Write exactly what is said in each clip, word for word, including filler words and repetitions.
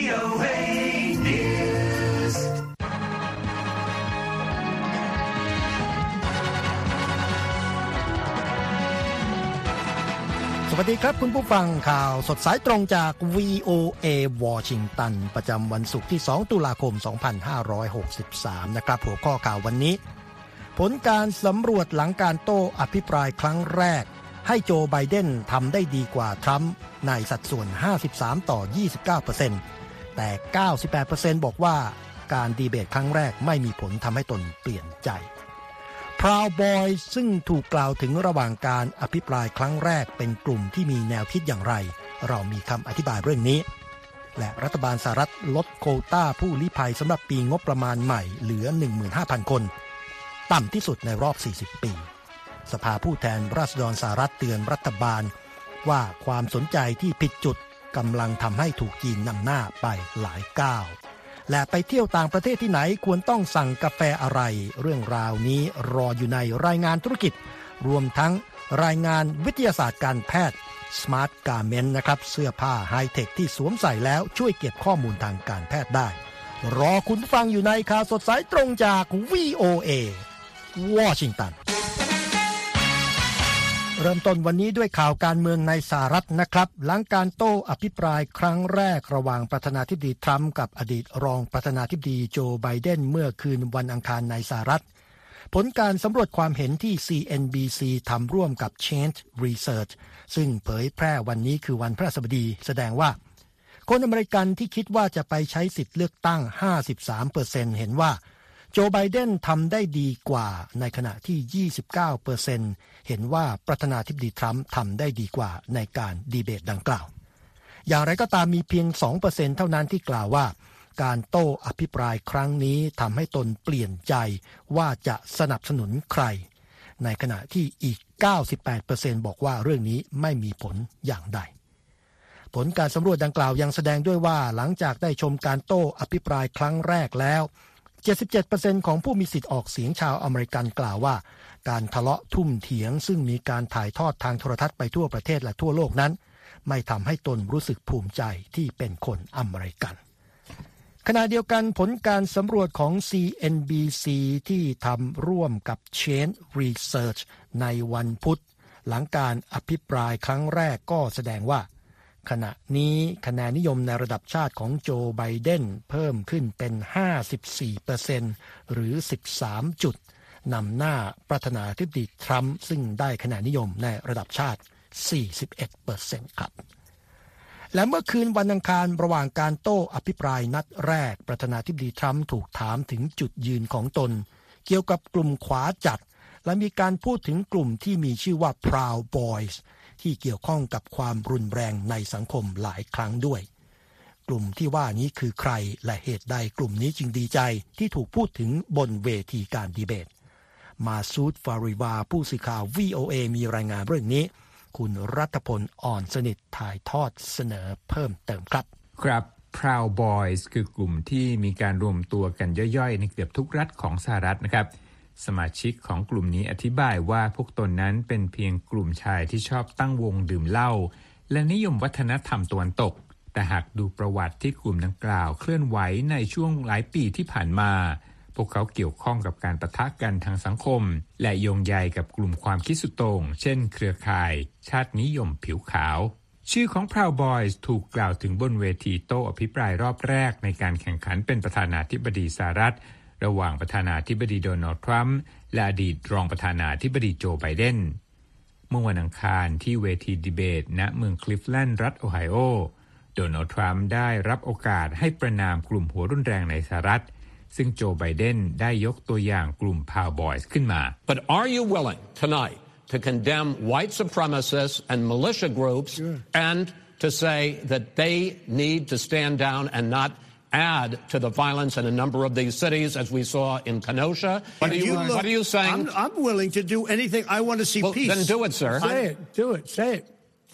โอ เอ News สวัสดีครับคุณผู้ฟังข่าวสดสายตรงจาก วี โอ เอ วอชิงตันประจำวันศุกร์ที่สองตุลาคมสองพันห้าร้อยหกสิบสามนะครับหัวข้อข่าววันนี้ผลการสำรวจหลังการโต้อภิปรายครั้งแรกให้โจไบเดนทำได้ดีกว่าทรัมป์ในสัดส่วนห้าสิบสามต่อยี่สิบเก้าเปอร์เซ็นต์ แต่ เก้าสิบแปดเปอร์เซ็นต์ บอกว่าการดีเบตครั้งแรกไม่มีผลทำให้ตนเปลี่ยนใจProud Boys ซึ่งถูกกล่าวถึงระหว่างการอภิปรายครั้งแรกเป็นกลุ่มที่มีแนวคิดอย่างไรเรามีคำอธิบายเรื่องนี้และรัฐบาลสหรัฐลดโควต้าผู้ลี้ภัยสำหรับปีงบประมาณใหม่เหลือ หนึ่งหมื่นห้าพัน คนต่ำที่สุดในรอบสี่สิบปีสภาผู้แทนราษฎรสหรัฐเตือนรัฐบาลว่าความสนใจที่ผิดจุดกำลังทำให้ถูกจีนนำหน้าไปหลายก้าวและไปเที่ยวต่างประเทศที่ไหนควรต้องสั่งกาแฟอะไรเรื่องราวนี้รออยู่ในรายงานธุรกิจรวมทั้งรายงานวิทยาศาสตร์การแพทย์ Smart Garment นะครับเสื้อผ้าไฮเทคที่สวมใส่แล้วช่วยเก็บข้อมูลทางการแพทย์ได้รอคุณฟังอยู่ในข่าวสดสายตรงจาก วี โอ เอ วอชิงตันเริ่มต้นวันนี้ด้วยข่าวการเมืองในสหรัฐนะครับหลังการโต้อภิปรายครั้งแรกระหว่างประธานาธิบดีทรัมป์กับอดีตรองประธานาธิบดีโจไบเดนเมื่อคืนวันอังคารในสหรัฐผลการสำรวจความเห็นที่ ซี เอ็น บี ซี ทำร่วมกับ Change Research ซึ่งเผยแพร่วันนี้คือวันพฤหัสบดีแสดงว่าคนอเมริกันที่คิดว่าจะไปใช้สิทธิ์เลือกตั้ง ห้าสิบสามเปอร์เซ็นต์ เห็นว่าโจไบเดนทำได้ดีกว่าในขณะที่ ยี่สิบเก้าเปอร์เซ็นต์ เห็นว่าประธานาธิบดีทรัมป์ทำได้ดีกว่าในการดีเบตดังกล่าวอย่างไรก็ตามมีเพียง สองเปอร์เซ็นต์ เท่านั้นที่กล่าวว่าการโต้อภิปรายครั้งนี้ทำให้ตนเปลี่ยนใจว่าจะสนับสนุนใครในขณะที่อีก เก้าสิบแปดเปอร์เซ็นต์ บอกว่าเรื่องนี้ไม่มีผลอย่างใดผลการสำรวจดังกล่าวยังแสดงด้วยว่าหลังจากได้ชมการโต้อภิปรายครั้งแรกแล้วเจ็ดสิบเจ็ดเปอร์เซ็นต์ ของผู้มีสิทธิ์ออกเสียงชาวอเมริกันกล่าวว่าการทะเลาะทุ่มเถียงซึ่งมีการถ่ายทอดทางโทรทัศน์ไปทั่วประเทศและทั่วโลกนั้นไม่ทำให้ตนรู้สึกภูมิใจที่เป็นคนอเมริกันขณะเดียวกันผลการสำรวจของ ซี เอ็น บี ซี ที่ทำร่วมกับ Change Research ในวันพุธหลังการอภิปรายครั้งแรกก็แสดงว่าขณะนี้คะแนนนิยมในระดับชาติของโจไบเดนเพิ่มขึ้นเป็น ห้าสิบสี่เปอร์เซ็นต์ หรือสิบสามจุดนำหน้าประธานาธิบดีทรัมป์ซึ่งได้คะแนนนิยมในระดับชาติ สี่สิบเอ็ดเปอร์เซ็นต์ ครับและเมื่อคืนวันอังคารระหว่างการโต้อภิปรายนัดแรกประธานาธิบดีทรัมป์ถูกถามถึงจุดยืนของตนเกี่ยวกับกลุ่มขวาจัดและมีการพูดถึงกลุ่มที่มีชื่อว่า Proud Boysที่เกี่ยวข้องกับความรุนแรงในสังคมหลายครั้งด้วยกลุ่มที่ว่านี้คือใครและเหตุใดกลุ่มนี้จึงดีใจที่ถูกพูดถึงบนเวทีการดีเบตมาซูดฟาริวาผู้สื่อข่าว วี โอ เอ มีรายงานเรื่องนี้คุณรัฐพลอ่อนสนิทถ่ายทอดเสนอเพิ่มเติมครับครับ Proud Boys คือกลุ่มที่มีการรวมตัวกันย่อยๆในเกือบทุกรัฐของสหรัฐนะครับสมาชิกของกลุ่มนี้อธิบายว่าพวกตนนั้นเป็นเพียงกลุ่มชายที่ชอบตั้งวงดื่มเหล้าและนิยมวัฒนธรรมตะวันตกแต่หากดูประวัติที่กลุ่มดังกล่าวเคลื่อนไหวในช่วงหลายปีที่ผ่านมาพวกเขาเกี่ยวข้องกับการปะทะกันทางสังคมและโยงใยกับกลุ่มความคิดสุดโต่งเช่นเครือข่ายชาตินิยมผิวขาวชื่อของ Proud Boys ถูกกล่าวถึงบนเวทีโต้อภิปรายรอบแรกในการแข่งขันเป็นประธานาธิบดีสหรัฐระหว่างประธานาธิบดีโดนัลด์ทรัมป์และอดีตรองประธานาธิบดีโจไบเดนเมื่อวันอังคารที่เวทีดีเบตณเมืองคลิฟแลนด์รัฐโอไฮโอโดนัลด์ทรัมป์ได้รับโอกาสให้ประณามกลุ่มหัวรุนแรงในสหรัฐซึ่งโจไบเดนได้ยกตัวอย่างกลุ่ม Proud Boys ขึ้นมา But are you willing tonight to condemn white supremacists and militia groups sure. and to say that they need to stand down and not add to the violence in a number of these cities, as we saw in Kenosha? What are you, you look, what are you saying? I'm, I'm willing to do anything. I want to see well, peace. Then do it, sir. Say it. Do it. Say it.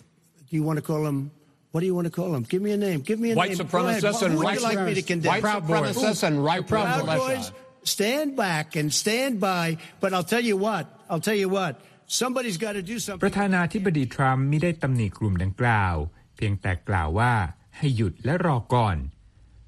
Do you want to call them? What do you want to call them? Give me a name. Give me a white name. Supremacists and right, like me to condemn? White Proud supremacists and right Proud Boys. Stand back and stand by. But I'll tell you what. I'll tell you what. Somebody's got to do something. ประธานาธิบดีทรัมป์ไม่ได้ตำหนิกลุ่มดังกล่าวเพียงแต่กล่าวว่าให้หยุดและรอก่อน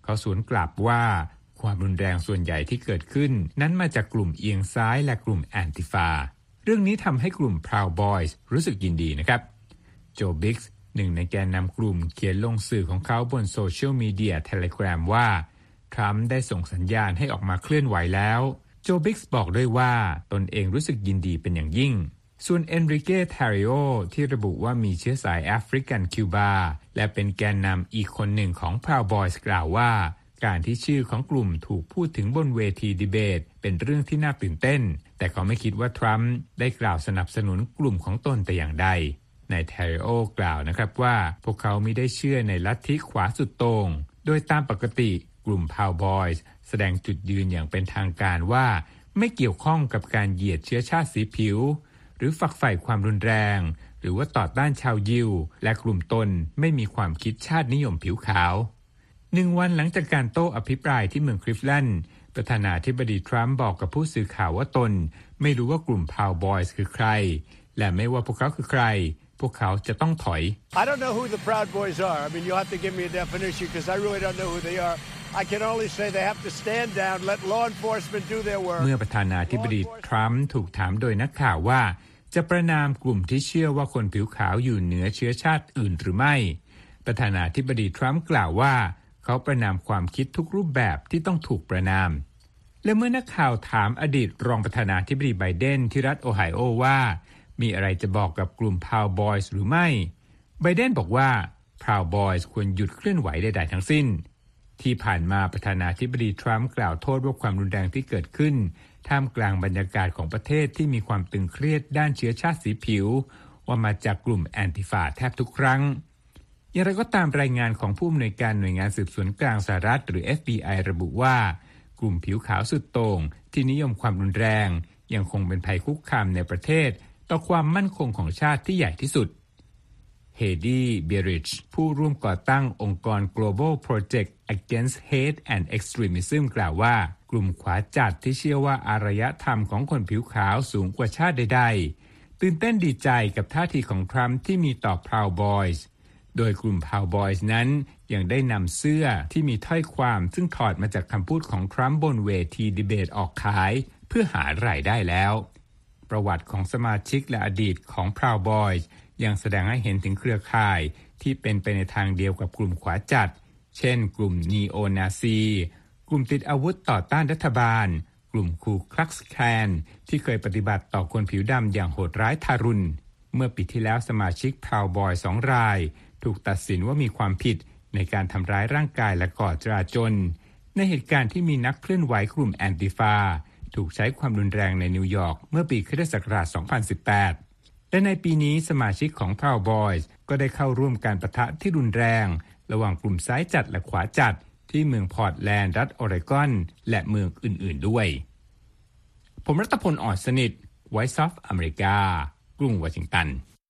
เขาสวนกลับว่าความรุนแรงส่วนใหญ่ที่เกิดขึ้นนั้นมาจากกลุ่มเอียงซ้ายและกลุ่มแอนติฟาเรื่องนี้ทำให้กลุ่ม Proud Boys รู้สึกยินดีนะครับโจบิกส์หนึ่งในแกนนำกลุ่มเขียนลงสื่อของเขาบนโซเชียลมีเดีย Telegram ว่าทรัมป์ได้ส่งสัญญาณให้ออกมาเคลื่อนไหวแล้วโจบิกส์บอกด้วยว่าตนเองรู้สึกยินดีเป็นอย่างยิ่งส่วนเอนริเก้ ทาริโอที่ระบุว่ามีเชื้อสายแอฟริกันคิวบาและเป็นแกนนำอีกคนหนึ่งของ Proud Boys กล่าวว่าการที่ชื่อของกลุ่มถูกพูดถึงบนเวทีดีเบตเป็นเรื่องที่น่าตื่นเต้นแต่เขาไม่คิดว่าทรัมป์ได้กล่าวสนับสนุนกลุ่มของตนแต่อย่างใดนาย ทาริโอกล่าวนะครับว่าพวกเขาไม่ได้เชื่อในลัทธิขวาสุดโต่งโดยตามปกติกลุ่ม Proud Boys แสดงจุดยืนอย่างเป็นทางการว่าไม่เกี่ยวข้องกับการเหยียดเชื้อชาติสีผิวหรือฝักใฝ่ความรุนแรงหรือว่าต่อต้านชาวยิวและกลุ่มตนไม่มีความคิดชาตินิยมผิวขาวหนึ่งวันหลังจากการโต้อภิปรายที่เมืองคลิฟแลนด์ประธานาธิบดีทรัมป์บอกกับผู้สื่อข่าวว่าตนไม่รู้ว่ากลุ่ม Proud Boys คือใครและไม่ว่าพวกเขาคือใครพวกเขาจะต้องถอย I don't know who the Proud Boys are. I mean, you'll have to give me a definition because I really don't know who they are. I can only say they have to stand down, let law enforcement do their work. เมื่อประธานาธิบดีทรัมป์ถูกถามโดยนักข่าวว่าจะประณามกลุ่มที่เชื่อว่าคนผิวขาวอยู่เหนือเชื้อชาติอื่นหรือไม่ประธานาธิบดีทรัมป์กล่าวว่าเขาประณามความคิดทุกรูปแบบที่ต้องถูกประณามและเมื่อนักข่าวถามอดีตรองประธานาธิบดีไบเดนที่รัฐโอไฮโอว่ามีอะไรจะบอกกับกลุ่ม Proud Boys หรือไม่ไบเดนบอกว่า Proud Boys ควรหยุดเคลื่อนไหวใดๆทั้งสิ้นที่ผ่านมาประธานาธิบดีทรัมป์กล่าวโทษว่าความรุนแรงที่เกิดขึ้นท่ามกลางบรรยากาศของประเทศที่มีความตึงเครียดด้านเชื้อชาติสีผิวว่ามาจากกลุ่มแอนติฟาแทบทุกครั้งอย่างไรก็ตามรายงานของผู้อำนวยการหน่วยงานสืบสวนกลางสหรัฐหรือ เอฟ บี ไอ ระบุว่ากลุ่มผิวขาวสุดโต่งที่นิยมความรุนแรงยังคงเป็นภัยคุกคามในประเทศต่อความมั่นคงของชาติที่ใหญ่ที่สุดเฮดี้ เบริชผู้ร่วมก่อตั้งองค์กร Global Project Against Hate and Extremism กล่าวว่ากลุ่มขวาจัดที่เชื่อว่าอารยธรรมของคนผิวขาวสูงกว่าชาติใดๆตื่นเต้นดีใจกับท่าทีของทรัมป์ที่มีต่อ Proud Boys โดยกลุ่ม Proud Boys นั้นยังได้นำเสื้อที่มีถ้อยความซึ่งถอดมาจากคำพูดของทรัมป์บนเวทีดีเบตออกขายเพื่อหารายได้แล้วประวัติของสมาชิกและอดีตของ Proud Boys ยังแสดงให้เห็นถึงเครือข่ายที่เป็นไปในทางเดียวกับกลุ่มขวาจัดเช่นกลุ่มนีโอนาซีกลุ่มติดอาวุธต่อต้านรัฐบาลกลุ่มคูคลักซ์แคลนที่เคยปฏิบัติต่อคนผิวดำอย่างโหดร้ายทารุณเมื่อปีที่แล้วสมาชิก Proud Boys สองรายถูกตัดสินว่ามีความผิดในการทำร้ายร่างกายและก่อจลาจลในเหตุการณ์ที่มีนักเคลื่อนไหวกลุ่มแอนติฟาถูกใช้ความรุนแรงในนิวยอร์กเมื่อปีคริสตศักราช สองพันสิบแปด และในปีนี้สมาชิกของ Proud Boys ก็ได้เข้าร่วมการปะทะที่รุนแรงระหว่างกลุ่มซ้ายจัดและขวาจัดที่เมืองพอร์ตแลนด์รัฐออเรกอนและเมืองอื่นๆด้วยผมรัตพล อ่อนสนิท Voice of America กรุงวอชิงตัน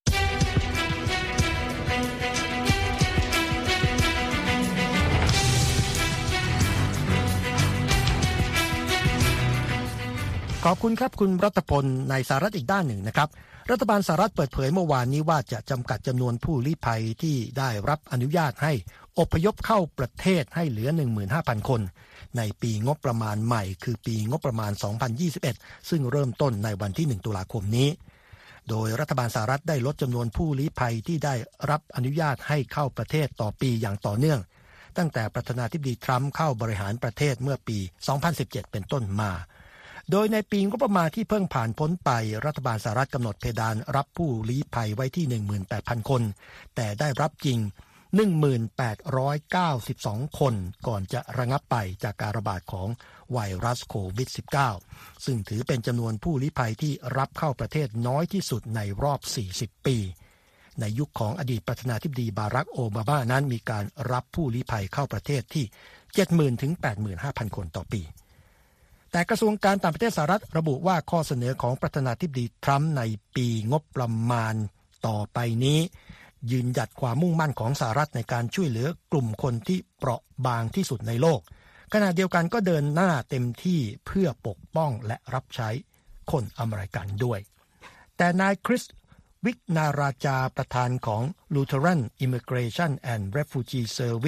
ขอบคุณครับคุณรัตพลในสหรัฐอีกด้านหนึ่งนะครับรัฐบาลสหรัฐเปิดเผยเมื่อวานนี้ว่าจะจำกัดจำนวนผู้ลี้ภัยที่ได้รับอนุญาตให้อพยพเข้าประเทศให้เหลือ หนึ่งหมื่นห้าพัน คนในปีงบประมาณใหม่คือปีงบประมาณ สองพันยี่สิบเอ็ด ซึ่งเริ่มต้นในวันที่ หนึ่ง ตุลาคมนี้โดยรัฐบาลสหรัฐได้ลดจำนวนผู้ลี้ภัยที่ได้รับอนุญาตให้เข้าประเทศต่อปีอย่างต่อเนื่องตั้งแต่ประธานาธิบดีทรัมป์เข้าบริหารประเทศเมื่อปี สองพันสิบเจ็ด เป็นต้นมาโดยในปีงบประมาณที่เพิ่งผ่านพ้นไปรัฐบาลสหรัฐกำหนดเพดานรับผู้ลี้ภัยไว้ที่ หนึ่งหมื่นแปดพัน คนแต่ได้รับจริง หนึ่งหมื่นแปดร้อยเก้าสิบสอง คนก่อนจะระงับไปจากการระบาดของไวรัสโควิด สิบเก้า ซึ่งถือเป็นจำนวนผู้ลี้ภัยที่รับเข้าประเทศน้อยที่สุดในรอบสี่สิบปีในยุคของอดีตประธานาธิบดีบารักโอบามานั้นมีการรับผู้ลี้ภัยเข้าประเทศที่ เจ็ดหมื่น ถึง แปดหมื่นห้าพัน คนต่อปีแต่กระทรวงการต่างประเทศสหรัฐระบุว่าข้อเสนอของประธานาธิบดีทรัมป์ในปีงบประมาณต่อไปนี้ยืนหยัดความมุ่งมั่นของสหรัฐในการช่วยเหลือกลุ่มคนที่เปราะบางที่สุดในโลกขณะเดียวกันก็เดินหน้าเต็มที่เพื่อปกป้องและรับใช้คนอเมริกันด้วยแต่นายคริสวิกนาราจาประธานของ Lutheran Immigration and Refugee Service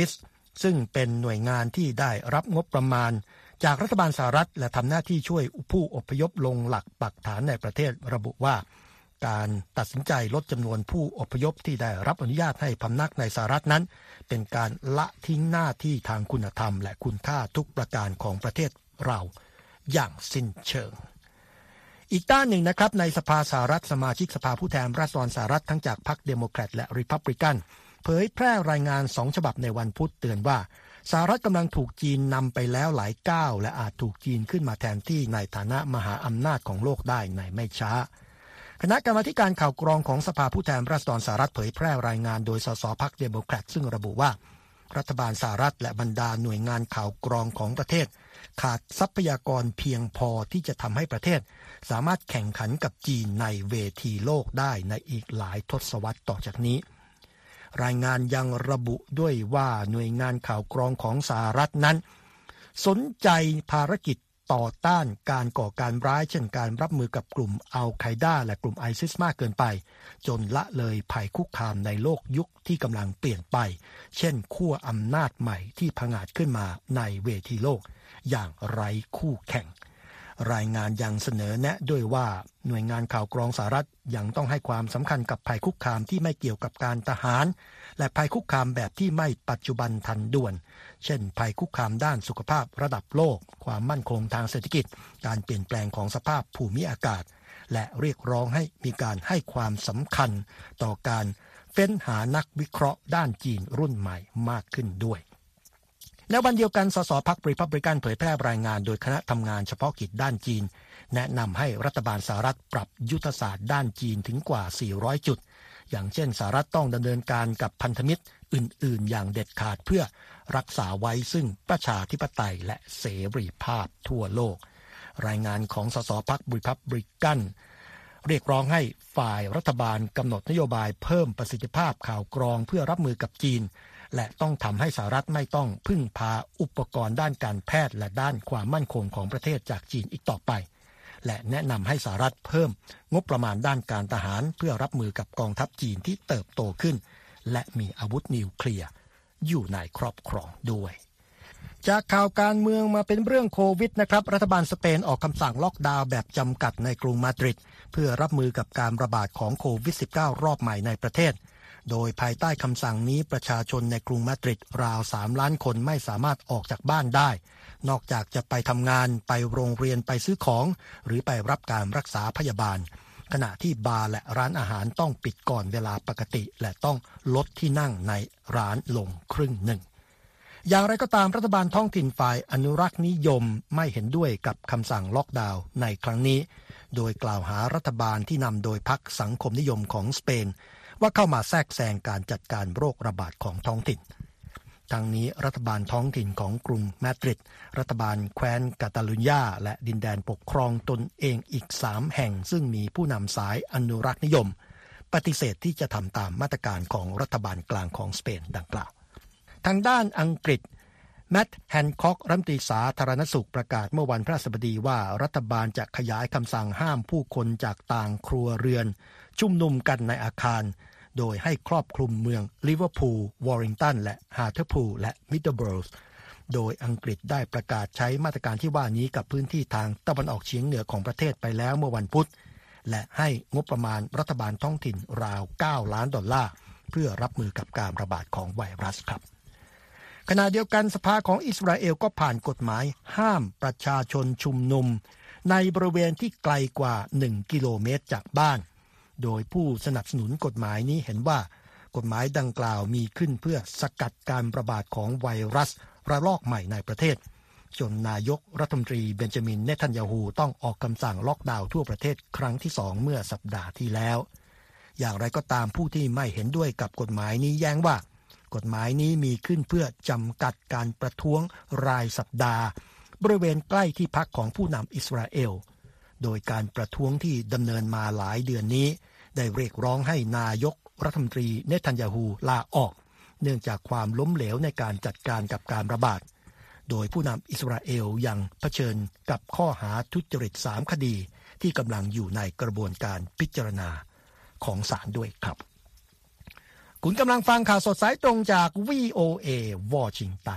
ซึ่งเป็นหน่วยงานที่ได้รับงบประมาณจากรัฐบาลสหรัฐและทำหน้าที่ช่วยผู้อพยพลงหลักปักฐานในประเทศระบุว่าการตัดสินใจลดจำนวนผู้อพยพที่ได้รับอนุญาตให้พำนักในสหรัฐนั้นเป็นการละทิ้งหน้าที่ทางคุณธรรมและคุณค่าทุกประการของประเทศเราอย่างสิ้นเชิงอีกด้านหนึ่งนะครับในสภาสหรัฐสมาชิกสภาผู้แทนราษฎรสหรัฐทั้งจากพรรคเดโมแครตและริพับลิกันเผยแพร่รายงานสองฉบับในวันพุธเตือนว่าสหรัฐกำลังถูกจีนนำไปแล้วหลายก้าวและอาจถูกจีนขึ้นมาแทนที่ในฐานะมหาอำนาจของโลกได้ในไม่ช้าคณะกรรมาธิการข่าวกรองของสภาผู้แทนราษฎรสหรัฐเผยแพร่รายงานโดยสสพรรคเดโมแครตซึ่งระบุว่ารัฐบาลสหรัฐและบรรดาหน่วยงานข่าวกรองของประเทศขาดทรัพยากรเพียงพอที่จะทำให้ประเทศสามารถแข่งขันกับจีนในเวทีโลกได้ในอีกหลายทศวรรษต่อจากนี้รายงานยังระบุด้วยว่าหน่วยงานข่าวกรองของสหรัฐนั้นสนใจภารกิจต่อต้านการก่อการร้ายเช่นการรับมือกับกลุ่มอัลไคดาและกลุ่มไอซิสมากเกินไปจนละเลยภัยคุกคามในโลกยุคที่กำลังเปลี่ยนไปเช่นขั้วอำนาจใหม่ที่ผงาดขึ้นมาในเวทีโลกอย่างไร้คู่แข่งรายงานยังเสนอแนะด้วยว่าหน่วยงานข่าวกรองสหรัฐยังต้องให้ความสำคัญกับภัยคุกคามที่ไม่เกี่ยวกับการทหารและภัยคุกคามแบบที่ไม่ปัจจุบันทันด่วนเช่นภัยคุกคามด้านสุขภาพระดับโลกความมั่นคงทางเศรษฐกิจการเปลี่ยนแปลงของสภาพภูมิอากาศและเรียกร้องให้มีการให้ความสำคัญต่อการเฟ้นหานักวิเคราะห์ด้านจีนรุ่นใหม่มากขึ้นด้วยในวันเดียวกันสสพรรครีพับลิกันเผยแพร่รายงานโดยคณะทำงานเฉพาะกิจด้านจีนแนะนำให้รัฐบาลสหรัฐปรับยุทธศาสตร์ด้านจีนถึงกว่าสี่ร้อยจุดอย่างเช่นสหรัฐต้องดำเนินการกับพันธมิตรอื่นๆอย่างเด็ดขาดเพื่อรักษาไว้ซึ่งประชาธิปไตยและเสรีภาพทั่วโลกรายงานของสสพรรครีพับลิกันเรียกร้องให้ฝ่ายรัฐบาลกำหนดนโยบายเพิ่มประสิทธิภาพข่าวกรองเพื่อรับมือกับจีนและต้องทำให้สหรัฐไม่ต้องพึ่งพาอุปกรณ์ด้านการแพทย์และด้านความมั่นคงของประเทศจากจีนอีกต่อไปและแนะนำให้สหรัฐเพิ่มงบประมาณด้านการทหารเพื่อรับมือกับกองทัพจีนที่เติบโตขึ้นและมีอาวุธนิวเคลียร์อยู่ในครอบครองด้วยจากข่าวการเมืองมาเป็นเรื่องโควิดนะครับรัฐบาลสเปนออกคำสั่งล็อกดาวน์แบบจำกัดในกรุงมาดริดเพื่อรับมือกับการระบาดของโควิด สิบเก้า รอบใหม่ในประเทศโดยภายใต้คำสั่งนี้ประชาชนในกรุงมาดริดราวสามล้านคนไม่สามารถออกจากบ้านได้นอกจากจะไปทำงานไปโรงเรียนไปซื้อของหรือไปรับการรักษาพยาบาลขณะที่บาร์และร้านอาหารต้องปิดก่อนเวลาปกติและต้องลดที่นั่งในร้านลงครึ่งหนึ่งอย่างไรก็ตามรัฐบาลท้องถิ่นฝ่ายอนุรักษ์นิยมไม่เห็นด้วยกับคำสั่งล็อกดาวน์ในครั้งนี้โดยกล่าวหารัฐบาลที่นำโดยพรรคสังคมนิยมของสเปนว่าเข้ามาแทรกแซงการจัดการโรคระบาดของท้องถิ่นทั้งนี้รัฐบาลท้องถิ่นของกรุงมาดริดรัฐบาลแคว้นกาตาลุญญาและดินแดนปกครองตนเองอีกสามแห่งซึ่งมีผู้นำสายอนุรักษ์นิยมปฏิเสธที่จะทำตามมาตรการของรัฐบาลกลางของสเปนดังกล่าวทางด้านอังกฤษแมตต์แฮนค็อกรัฐมนตรีสาธารณสุขประกาศเมื่อวันพฤหัสบดีว่ารัฐบาลจะขยายคำสั่งห้ามผู้คนจากต่างครัวเรือนชุมนุมกันในอาคารโดยให้ครอบคลุมเมืองลิเวอร์พูลวอริงตันและฮาร์เทอร์พูลและมิดเดิลโบรว์โดยอังกฤษได้ประกาศใช้มาตรการที่ว่านี้กับพื้นที่ทางตะวันออกเฉียงเหนือของประเทศไปแล้วเมื่อวันพุธและให้งบประมาณรัฐบาลท้องถิ่นราวเก้าล้านดอลลาร์เพื่อรับมือกับการระบาดของไวรัสครับขณะเดียวกันสภาของอิสราเอลก็ผ่านกฎหมายห้ามประชาชนชุมนุมในบริเวณที่ไกลกว่าหนึ่งกิโลเมตรจากบ้านโดยผู้สนับสนุนกฎหมายนี้เห็นว่ากฎหมายดังกล่าวมีขึ้นเพื่อสกัดการระบาดของไวรัสระลอกใหม่ในประเทศจนนายกรัฐมนตรีเบนจามินเนทันยาฮูต้องออกคำสั่งล็อกดาวน์ทั่วประเทศครั้งที่สองเมื่อสัปดาห์ที่แล้วอย่างไรก็ตามผู้ที่ไม่เห็นด้วยกับกฎหมายนี้แย้งว่ากฎหมายนี้มีขึ้นเพื่อจำกัดการประท้วงรายสัปดาห์บริเวณใกล้ที่พักของผู้นำอิสราเอลโดยการประท้วงที่ดำเนินมาหลายเดือนนี้ได้เรียกร้องให้นายกรัฐมนตรีเนทันยาฮูลาออกเนื่องจากความล้มเหลวในการจัดการกับการระบาดโดยผู้นำอิสราเอลยังเผชิญกับข้อหาทุจริตสามคดีที่กำลังอยู่ในกระบวนการพิจารณาของศาลด้วยครับคุณกำลังฟังข่าวสดสายตรงจาก วี โอ เอ วอชิงตัน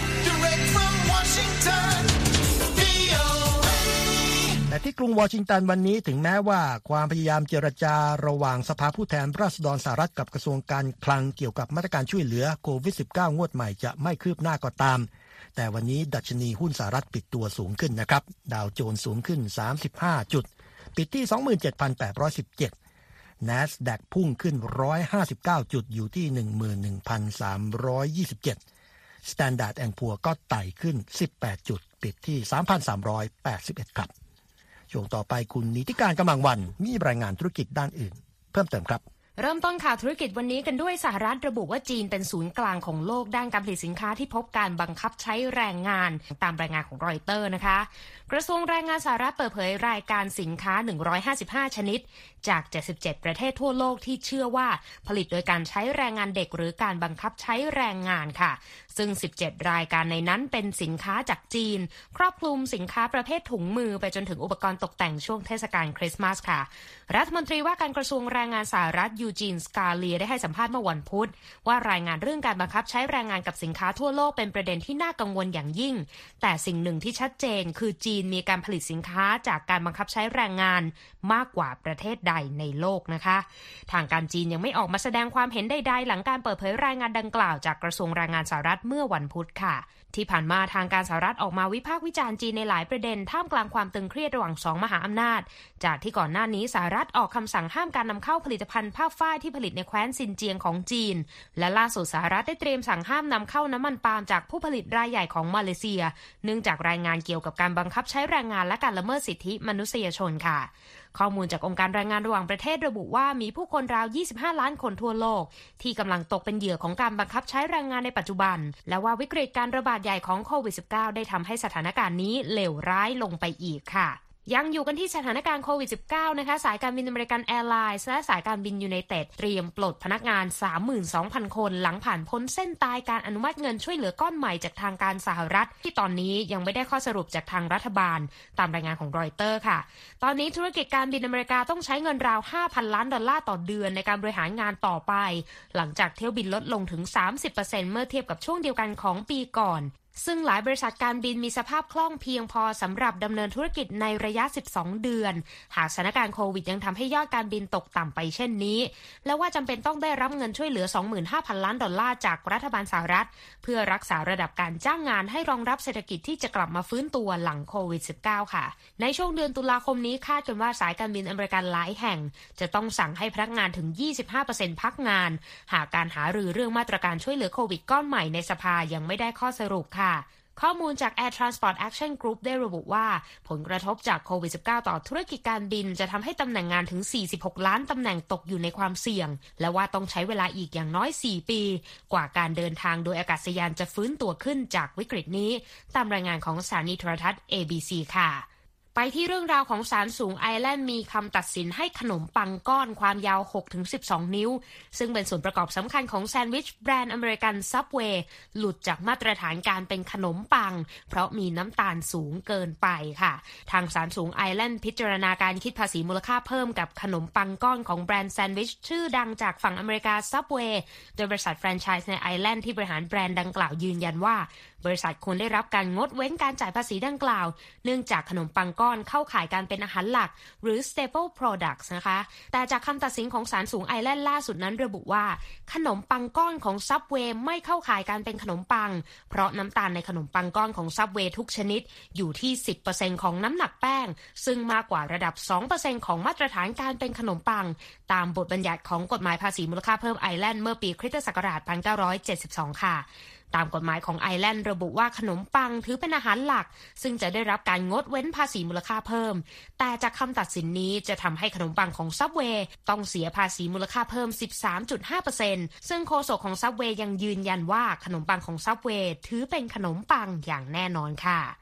แต่ที่กรุงวอชิงตันวันนี้ถึงแม้ว่าความพยายามเจรจาระหว่างสภาผู้แทนราษฎรสหรัฐกับกระทรวงการคลังเกี่ยวกับมาตรการช่วยเหลือโควิด สิบเก้า งวดใหม่จะไม่คืบหน้าก็ตามแต่วันนี้ดัชนีหุ้นสหรัฐปิดตัวสูงขึ้นนะครับดาวโจนส์สูงขึ้นสามสิบห้าจุดปิดที่ สองหมื่นเจ็ดพันแปดร้อยสิบเจ็ด NASDAQ พุ่งขึ้นหนึ่งร้อยห้าสิบเก้าจุดอยู่ที่ หนึ่งหมื่นหนึ่งพันสามร้อยยี่สิบเจ็ด Standard แอนด์ Poor's ก็ไต่ขึ้นสิบแปดจุดปิดที่ สามพันสามร้อยแปดสิบเอ็ด ครับช่วงต่อไปคุณนิติการกำลังวันมีรายงานธุรกิจด้านอื่นเพิ่มเติมครับเริ่มต้นข่าวธุรกิจวันนี้กันด้วยสหรัฐระบุว่าจีนเป็นศูนย์กลางของโลกด้านการผลิตสินค้าที่พบการบังคับใช้แรงงานตามรายงานของรอยเตอร์นะคะกระทรวงแรงงานสหรัฐเปิดเผยรายการสินค้าหนึ่งร้อยห้าสิบห้าชนิดจากเจ็ดสิบเจ็ดประเทศทั่วโลกที่เชื่อว่าผลิตโดยการใช้แรงงานเด็กหรือการบังคับใช้แรงงานค่ะซึ่งสิบเจ็ดรายการในนั้นเป็นสินค้าจากจีนครอบคลุมสินค้าประเภทถุงมือไปจนถึงอุปกรณ์ตกแต่งช่วงเทศกาลคริสต์มาสค่ะรัฐมนตรีว่าการกระทรวงแรงงานสหรัฐยูจีนสกาเลียได้ให้สัมภาษณ์เมื่อวันพุธว่ารายงานเรื่องการบังคับใช้แรงงานกับสินค้าทั่วโลกเป็นประเด็นที่น่ากังวลอย่างยิ่งแต่สิ่งหนึ่งที่ชัดเจนคือจีนมีการผลิตสินค้าจากการบังคับใช้แรงงานมากกว่าประเทศใดในโลกนะคะทางการจีนยังไม่ออกมาแสดงความเห็นใดๆหลังการเปิดเผยรายงานดังกล่าวจากกระทรวงแรงงานสหรัฐเมื่อวันพุธค่ะที่ผ่านมาทางการสหรัฐออกมาวิพากษ์วิจารณ์จีนในหลายประเด็นท่ามกลางความตึงเครียดระหว่างสองมหาอำนาจจากที่ก่อนหน้านี้สหรัฐออกคำสั่งห้ามการนำเข้าผลิตภัณฑ์ผ้าฝ้ายที่ผลิตในแคว้นซินเจียงของจีนและล่าสุดสหรัฐได้เตรียมสั่งห้ามนำเข้าน้ำมันปาล์มจากผู้ผลิตรายใหญ่ของมาเลเซียเนื่องจากรายงานเกี่ยวกับการบังคับใช้แรงงานและการละเมิดสิทธิมนุษยชนค่ะข้อมูลจากองค์การแรงงานระหว่างประเทศระบุว่ามีผู้คนราวยี่สิบห้าล้านคนทั่วโลกที่กำลังตกเป็นเหยื่อของการบังคับใช้แรงงานในปัจจุบันและว่าวิกฤตการระบาดใหญ่ของโควิด สิบเก้า ได้ทำให้สถานการณ์นี้เลวร้ายลงไปอีกค่ะยังอยู่กันที่สถานการณ์โควิด สิบเก้า นะคะสายการบินอเมริกันแอร์ไลน์และสายการบินยูไนเต็ดเตรียมปลดพนักงาน สามหมื่นสองพัน คนหลังผ่านพ้นเส้นตายการอนุมัติเงินช่วยเหลือก้อนใหม่จากทางการสหรัฐที่ตอนนี้ยังไม่ได้ข้อสรุปจากทางรัฐบาลตามรายงานของรอยเตอร์ค่ะตอนนี้ธุรกิจการบินอเมริกาต้องใช้เงินราว ห้าพัน ล้านดอลลาร์ต่อเดือนในการบริหารงานต่อไปหลังจากเที่ยวบินลดลงถึง สามสิบเปอร์เซ็นต์ เมื่อเทียบกับช่วงเดียวกันของปีก่อนซึ่งหลายบริษัทการบินมีสภาพคล่องเพียงพอสำหรับดำเนินธุรกิจในระยะสิบสองเดือนหากสถานการณ์โควิดยังทำให้ยอดการบินตกต่ำไปเช่นนี้และว่าจำเป็นต้องได้รับเงินช่วยเหลือ สองหมื่นห้าพัน ล้านดอลลาร์จากรัฐบาลสหรัฐเพื่อรักษาระดับการจ้างงานให้รองรับเศรษฐกิจที่จะกลับมาฟื้นตัวหลังโควิด สิบเก้า ค่ะในช่วงเดือนตุลาคมนี้คาดกันว่าสายการบินอเมริกันหลายแห่งจะต้องสั่งให้พนักงานถึง ยี่สิบห้าเปอร์เซ็นต์ พักงานหากการหารือเรื่องมาตรการช่วยเหลือโควิดก้อนใหม่ในสภายังไม่ได้ข้อสรุปค่ะข้อมูลจาก Air Transport Action Group ได้ระบุว่าผลกระทบจากโควิด สิบเก้า ต่อธุรกิจการบินจะทำให้ตำแหน่งงานถึงสี่สิบหกล้านตำแหน่งตกอยู่ในความเสี่ยงและว่าต้องใช้เวลาอีกอย่างน้อยสี่ปีกว่าการเดินทางโดยอากาศยานจะฟื้นตัวขึ้นจากวิกฤตนี้ตามรายงานของสถานีโทรทัศน์ เอ บี ซี ค่ะไปที่เรื่องราวของศาลสูงไอร์แลนด์มีคำตัดสินให้ขนมปังก้อนความยาว หกถึงสิบสอง นิ้วซึ่งเป็นส่วนประกอบสำคัญของแซนด์วิชแบรนด์อเมริกันซับเวย์หลุดจากมาตรฐานการเป็นขนมปังเพราะมีน้ำตาลสูงเกินไปค่ะทางศาลสูงไอร์แลนด์พิจารณาการคิดภาษีมูลค่าเพิ่มกับขนมปังก้อนของแบรนด์แซนด์วิชชื่อดังจากฝั่งอเมริกาซับเวย์โดยบริษัทแฟรนไชส์ในไอร์แลนด์ที่บริหารแบรนด์ดังกล่าวยืนยันว่าบริษัทควรได้รับการงดเว้นการจ่ายภาษีดังกล่าวเนื่องจากขนมปังก้อนเข้าข่ายการเป็นอาหารหลักหรือ staple products นะคะแต่จากคำตัดสินของศาลสูงไอร์แลนด์ล่าสุดนั้นระบุว่าขนมปังก้อนของ Subway ไม่เข้าข่ายการเป็นขนมปังเพราะน้ำตาลในขนมปังก้อนของ Subway ทุกชนิดอยู่ที่ สิบเปอร์เซ็นต์ ของน้ำหนักแป้งซึ่งมากกว่าระดับ สองเปอร์เซ็นต์ ของมาตรฐานการเป็นขนมปังตามบทบัญญัติของกฎหมายภาษีมูลค่าเพิ่มไอร์แลนด์เมื่อปีคริสตศักราชหนึ่งพันเก้าร้อยเจ็ดสิบสองค่ะตามกฎหมายของไอร์แลนด์ระบุว่าขนมปังถือเป็นอาหารหลักซึ่งจะได้รับการงดเว้นภาษีมูลค่าเพิ่มแต่จากคำตัดสินนี้จะทำให้ขนมปังของ Subway ต้องเสียภาษีมูลค่าเพิ่ม สิบสามจุดห้าเปอร์เซ็นต์ ซึ่งโฆษกของ Subway ยังยืนยันว่าขนมปังของ Subway ถือเป็นขนมปังอย่างแน่นอนค่ะ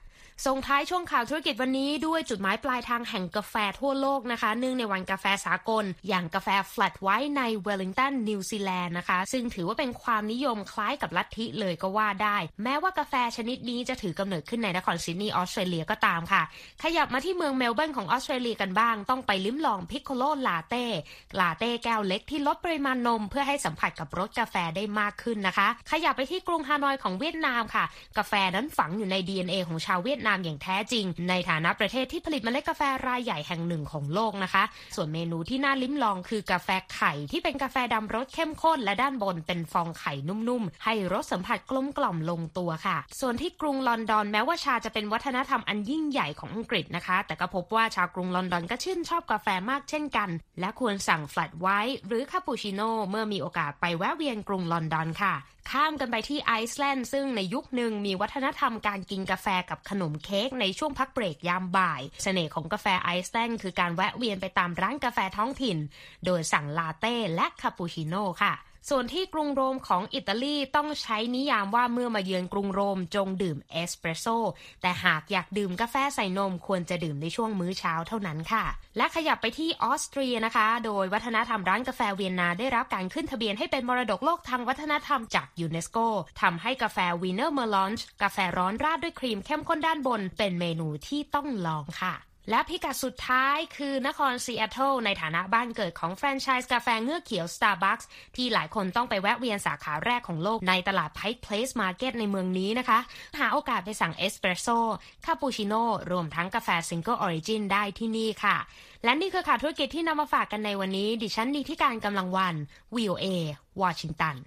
ส่งท้ายช่วงข่าวธุรกิจวันนี้ด้วยจุดหมายปลายทางแห่งกาแฟทั่วโลกนะคะเนื่องในวันกาแฟสากลอย่างกาแฟ Flat White ในเวลลิงตันนิวซีแลนด์นะคะซึ่งถือว่าเป็นความนิยมคล้ายกับลัทธิเลยก็ว่าได้แม้ว่ากาแฟชนิดนี้จะถือกำเนิดขึ้นในนครซิดนีย์ออสเตรเลียก็ตามค่ะขยับมาที่เมืองเมลเบิร์นของออสเตรเลียกันบ้างต้องไปลิ้มลองพิคโคโลลาเต้ลาเต้แก้วเล็กที่ลดปริมาณนมเพื่อให้สัมผัสกับรสกาแฟได้มากขึ้นนะคะขยับไปที่กรุงฮานอยของเวียดนามค่ะกาแฟนั้นฝังอยู่ใน ดี เอ็น เอ ของชาวเวียดนามอย่างแท้จริงในฐานะประเทศที่ผลิตเมล็ดกาแฟรายใหญ่แห่งหนึ่งของโลกนะคะส่วนเมนูที่น่าลิ้มลองคือกาแฟไข่ที่เป็นกาแฟดำรสเข้มข้นและด้านบนเป็นฟองไข่นุ่มๆให้รสสัมผัสกลมกล่อมลงตัวค่ะส่วนที่กรุงลอนดอนแม้ว่าชาจะเป็นวัฒนธรรมอันยิ่งใหญ่ของอังกฤษนะคะแต่ก็พบว่าชาวกรุงลอนดอนก็ชื่นชอบกาแฟมากเช่นกันและควรสั่ง Flat White หรือคาปูชิโน่เมื่อมีโอกาสไปแวะเวียนกรุงลอนดอนค่ะข้ามกันไปที่ไอซ์แลนด์ซึ่งในยุคหนึ่งมีวัฒนธรรมการกินกาแฟกับขนมเค้กในช่วงพักเบรกยามบ่ายเสน่ห์ของกาแฟไอซ์แลนด์คือการแวะเวียนไปตามร้านกาแฟท้องถิ่นโดยสั่งลาเต้และคาปูชิโน่ค่ะส่วนที่กรุงโรมของอิตาลีต้องใช้นิยามว่าเมื่อมาเยือนกรุงโรมจงดื่มเอสเปรสโซ่แต่หากอยากดื่มกาแฟใส่นมควรจะดื่มในช่วงมื้อเช้าเท่านั้นค่ะและขยับไปที่ออสเตรียนะคะโดยวัฒนธรรมร้านกาแฟเวียนนาได้รับการขึ้นทะเบียนให้เป็นมรดกโลกทางวัฒนธรรมจากยูเนสโกทำให้กาแฟวีเนอร์เมอร์ลอนช์กาแฟร้อนราดด้วยครีมเข้มข้นด้านบนเป็นเมนูที่ต้องลองค่ะและพิกัดสุดท้ายคือนครซีแอตเทิลในฐานะบ้านเกิดของแฟรนไชส์กาแฟเงือกเขียว Starbucks ที่หลายคนต้องไปแวะเวียนสาขาแรกของโลกในตลาด Pike Place Market ในเมืองนี้นะคะหาโอกาสไปสั่งเอสเปรสโซ่คาปูชิโน่รวมทั้งกาแฟ Single Origin ได้ที่นี่ค่ะและนี่คือข่าวธุรกิจที่นำมาฝากกันในวันนี้ดิฉันนิธิการกำลังวัน วี โอ เอ วอชิงตัน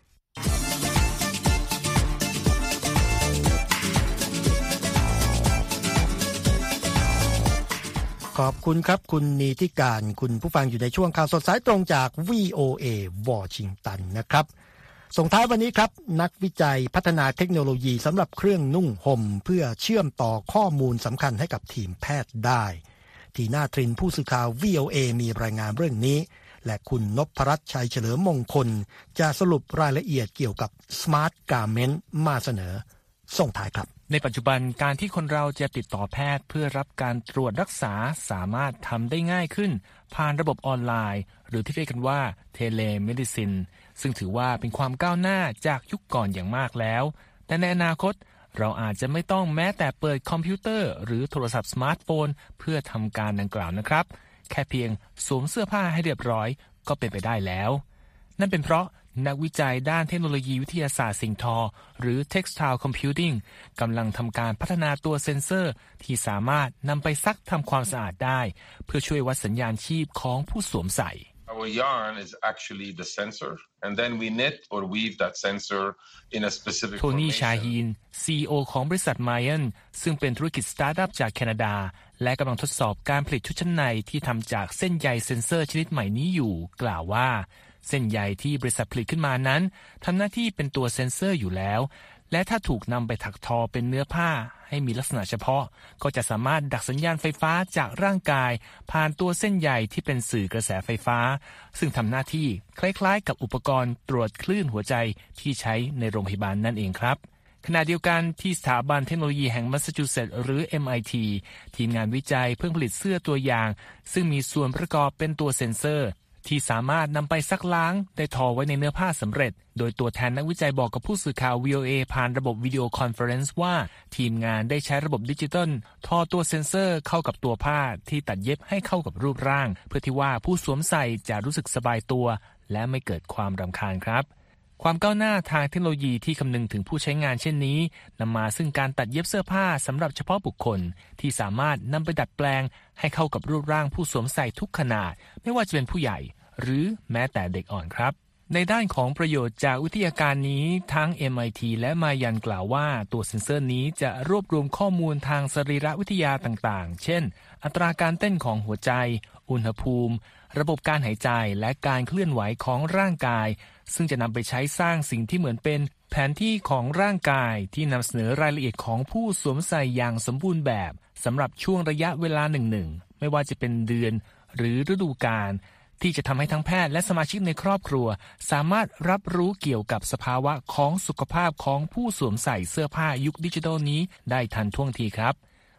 ขอบคุณครับคุณนีติการคุณผู้ฟังอยู่ในช่วงข่าวสดสายตรงจาก วี โอ เอ วอชิงตันนะครับส่งท้ายวันนี้ครับนักวิจัยพัฒนาเทคโนโลยีสำหรับเครื่องนุ่งห่มเพื่อเชื่อมต่อข้อมูลสำคัญให้กับทีมแพทย์ได้ทีน่าทรินผู้สื่อข่าว วี โอ เอ มีรายงานเรื่องนี้และคุณนพรัตน์ชัยเฉลิมมงคลจะสรุปรายละเอียดเกี่ยวกับ Smart Garment มาเสนอส่งท้ายครับในปัจจุบันการที่คนเราจะติดต่อแพทย์เพื่อรับการตรวจรักษาสามารถทำได้ง่ายขึ้นผ่านระบบออนไลน์หรือที่เรียกกันว่าเทเลเมดิซินซึ่งถือว่าเป็นความก้าวหน้าจากยุคก่อนอย่างมากแล้วแต่ในอนาคตเราอาจจะไม่ต้องแม้แต่เปิดคอมพิวเตอร์หรือโทรศัพท์สมาร์ทโฟนเพื่อทำการดังกล่าวนะครับแค่เพียงสวมเสื้อผ้าให้เรียบร้อยก็เป็นไปได้แล้วนั่นเป็นเพราะนักวิจัยด้านเทคโนโลยีวิทยาศาสตร์สิ่งทอหรือ Textile Computing กำลังทำการพัฒนาตัวเซ็นเซอร์ที่สามารถนำไปซักทำความสะอาดได้เพื่อช่วยวัดสัญญาณชีพของผู้สวมใส่ Our yarn is actually the sensor and then we knit or weave that sensor in a specific โทนี่ ชาฮีน ซี อี โอ ของบริษัท Mayan ซึ่งเป็นธุรกิจสตาร์ทอัพจากแคนาดาและกำลังทดสอบการผลิตชุดชั้นในที่ทำจากเส้นใยเซ็นเซอร์ชนิดใหม่นี้อยู่กล่าวว่าเส้นใยที่บริษัทผลิตขึ้นมานั้นทำหน้าที่เป็นตัวเซ็นเซอร์อยู่แล้วและถ้าถูกนำไปถักทอเป็นเนื้อผ้าให้มีลักษณะเฉพาะก็จะสามารถดักสัญญาณไฟฟ้าจากร่างกายผ่านตัวเส้นใยที่เป็นสื่อกระแสไฟฟ้าซึ่งทำหน้าที่คล้ายๆกับอุปกรณ์ตรวจคลื่นหัวใจที่ใช้ในโรงพยาบาลนั่นเองครับขณะเดียวกันที่สถาบันเทคโนโลยีแห่งแมสซาชูเซตส์หรือ เอ็ม ไอ ที ทีมงานวิจัยเพิ่งผลิตเสื้อตัวอย่างซึ่งมีส่วนประกอบเป็นตัวเซ็นเซอร์ที่สามารถนำไปซักล้างได้ทอไว้ในเนื้อผ้าสำเร็จโดยตัวแทนนักวิจัยบอกกับผู้สื่อข่าว วี โอ เอ ผ่านระบบวิดีโอคอนเฟอเรนซ์ว่าทีมงานได้ใช้ระบบดิจิตอลทอตัวเซ็นเซอร์เข้ากับตัวผ้าที่ตัดเย็บให้เข้ากับรูปร่างเพื่อที่ว่าผู้สวมใส่จะรู้สึกสบายตัวและไม่เกิดความรำคาญครับความก้าวหน้าทางเทคโนโลยีที่คำนึงถึงผู้ใช้งานเช่นนี้นำมาซึ่งการตัดเย็บเสื้อผ้าสำหรับเฉพาะบุคคลที่สามารถนำไปดัดแปลงให้เข้ากับรูปร่างผู้สวมใส่ทุกขนาดไม่ว่าจะเป็นผู้ใหญ่หรือแม้แต่เด็กอ่อนครับในด้านของประโยชน์จากวิทยาการนี้ทั้ง เอ็ม ไอ ที และมายันกล่าวว่าตัวเซ็นเซอร์นี้จะรวบรวมข้อมูลทางสรีรวิทยาต่างๆเช่นอัตราการเต้นของหัวใจอุณหภูมิระบบการหายใจและการเคลื่อนไหวของร่างกายซึ่งจะนำไปใช้สร้างสิ่งที่เหมือนเป็นแผนที่ของร่างกายที่นำเสนอรายละเอียดของผู้สวมใส่อย่างสมบูรณ์แบบสำหรับช่วงระยะเวลาหนึ่งๆไม่ว่าจะเป็นเดือนหรือฤดูกาลที่จะทำให้ทั้งแพทย์และสมาชิกในครอบครัวสามารถรับรู้เกี่ยวกับสภาวะของสุขภาพของผู้สวมใส่เสื้อผ้ายุคดิจิทัลนี้ได้ทันท่วงทีครับ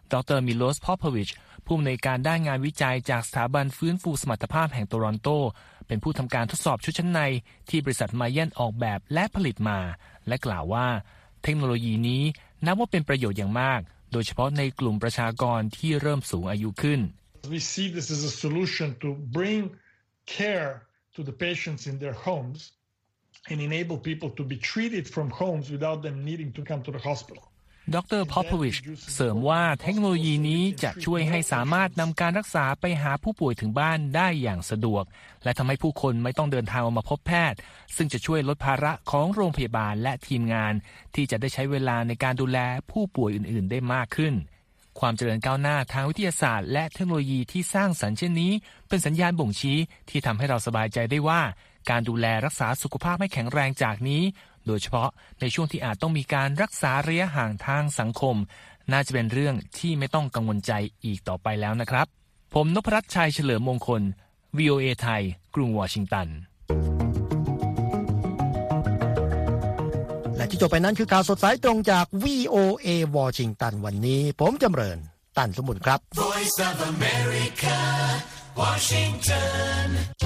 ดรมิโลส พอพโวิชผู้อำนวยการด้านงานวิจัยจากสถาบันฟื้นฟูสมรรถภาพแห่งโตรอนโตเป็นผู้ทำการทดสอบชุดชั้นในที่บริษัทมาเยนออกแบบและผลิตมาและกล่าวว่าเทคโนโลยีนี้นับว่าเป็นประโยชน์อย่างมากโดยเฉพาะในกลุ่มประชากรที่เริ่มสูงอายุขึ้น We see this as a solution to bring care to the patients in their homes and enable people to be treated from homes without them needing to come to the hospital ดรพอพโวิชเสริมว่าเทคโนโลยีนี้จะช่วยให้สามารถนำการรักษาไปหาผู้ป่วยถึงบ้านได้อย่างสะดวกและทำให้ผู้คนไม่ต้องเดินทางมาพบแพทย์ซึ่งจะช่วยลดภาระของโรงพยาบาลและทีมงานที่จะได้ใช้เวลาในการดูแลผู้ป่วยอื่นๆได้มากขึ้นความเจริญก้าวหน้าทางวิทยาศาสตร์และเทคโนโลยีที่สร้างสรรค์เช่นนี้เป็นสัญญาณบ่งชี้ที่ทำให้เราสบายใจได้ว่าการดูแลรักษาสุขภาพให้แข็งแรงจากนี้โดยเฉพาะในช่วงที่อาจต้องมีการรักษาระยะห่างทางสังคมน่าจะเป็นเรื่องที่ไม่ต้องกังวลใจอีกต่อไปแล้วนะครับผมนพรัตน์ชัยเฉลิมมงคล วี โอ เอ ไทยกรุงวอชิงตันและที่จบไปนั้นคือข่าวสดสายตรงจาก วี โอ เอ วอชิงตันวันนี้ผมจำเริญตันสมุนครับ Voice of America, Washington